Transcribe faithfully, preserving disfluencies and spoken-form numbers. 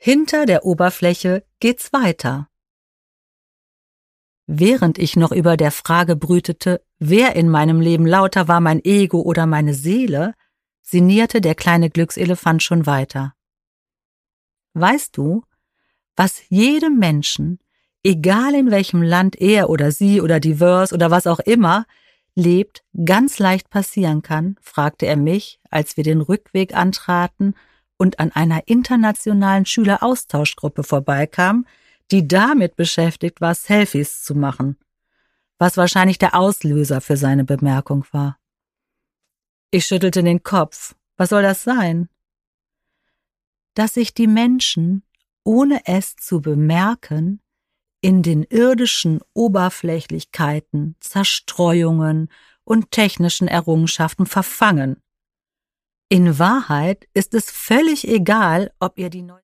Hinter der Oberfläche geht's weiter. Während ich noch über der Frage brütete, wer in meinem Leben lauter war, mein Ego oder meine Seele, sinnierte der kleine Glückselefant schon weiter. Weißt du, was jedem Menschen, egal in welchem Land er oder sie oder divers oder was auch immer lebt, ganz leicht passieren kann, fragte er mich, als wir den Rückweg antraten und an einer internationalen Schüleraustauschgruppe vorbeikamen, die damit beschäftigt war, Selfies zu machen, was wahrscheinlich der Auslöser für seine Bemerkung war. Ich schüttelte den Kopf. Was soll das sein? Dass sich die Menschen, ohne es zu bemerken, in den irdischen Oberflächlichkeiten, Zerstreuungen und technischen Errungenschaften verfangen. In Wahrheit ist es völlig egal, ob ihr die neue